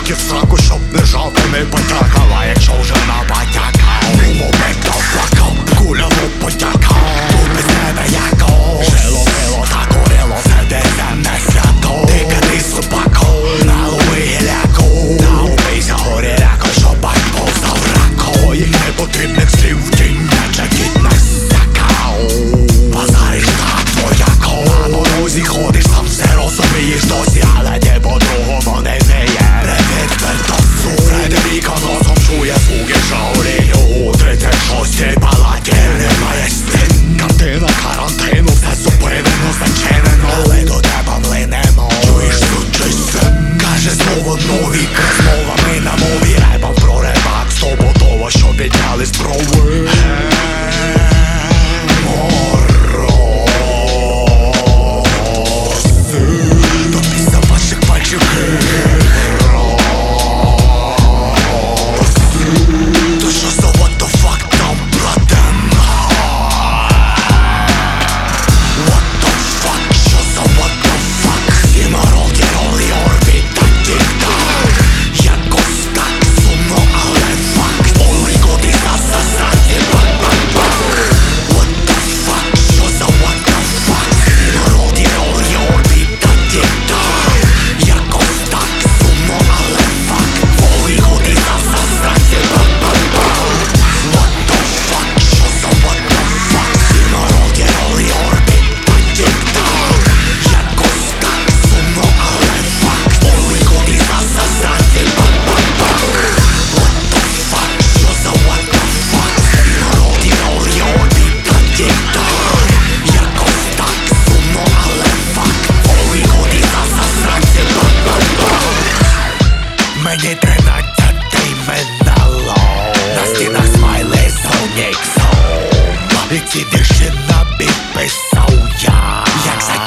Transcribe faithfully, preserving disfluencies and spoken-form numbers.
тільки в сраку, щоб не жалко не потякала. Якщо вже напотякав, ну момент доплакав, куля в потякав. Тут без тебе яко жило, пило та курило, це десь не свято. Ти кади собако, налови гіляку, та убийся горіляко, щоб бать повстав рако. Твоїх непотрібних слів в тінь, наче кіт не стякав. Базариш так твояко, на дорозі ходиш, сам все розумієш досі, але не по-другому не вміє. Привіт, Бентосу, Фредеріко носом чує звуки Шаоліню. У тридцять шостій палаті немає стін, картина карантину, все зупинено, зачинено, але до тебе млинемо. Чуєш сучий син, каже знову нові розмовами на мові, репом про ребак, стобутово, що підняли зброви. Мені тринадцятий минало, на стінах смайли Sonic Zone, і ці вірші написав я. Як